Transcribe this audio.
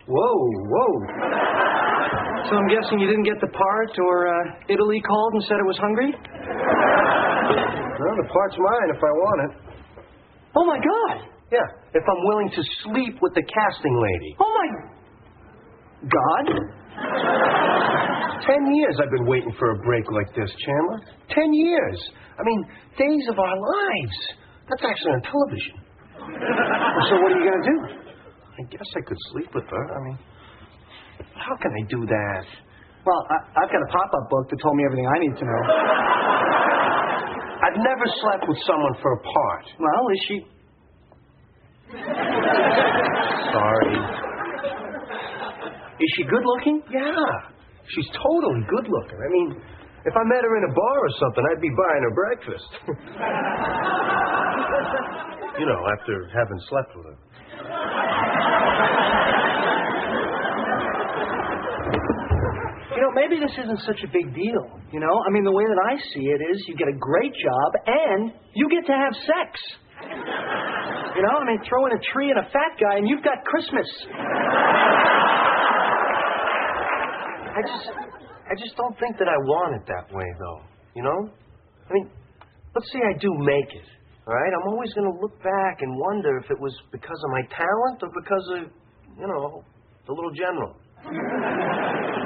Whoa. So I'm guessing you didn't get the part, or Italy called and said it was hungry? Well, the part's mine if I want it. Oh, my God. Yeah, if I'm willing to sleep with the casting lady. Oh, my God. 10 years I've been waiting for a break like this, Chandler. 10 years. I mean, days of our lives. That's actually on television. So what are you going to do? I guess I could sleep with her. I mean, how can I do that? Well, I've got a pop-up book that told me everything I need to know. I've never slept with someone for a part. Well, is she... Sorry. Is she good-looking? Yeah. She's totally good-looking. I mean, if I met her in a bar or something, I'd be buying her breakfast. You know, after having slept with her. You know, maybe this isn't such a big deal, you know? I mean, the way that I see it is you get a great job and you get to have sex. You know, I mean, throw in a tree and a fat guy and you've got Christmas. I just don't think that I want it that way, though. You know? I mean, let's say I do make it, all right? I'm always going to look back and wonder if it was because of my talent or because of, you know, the little general.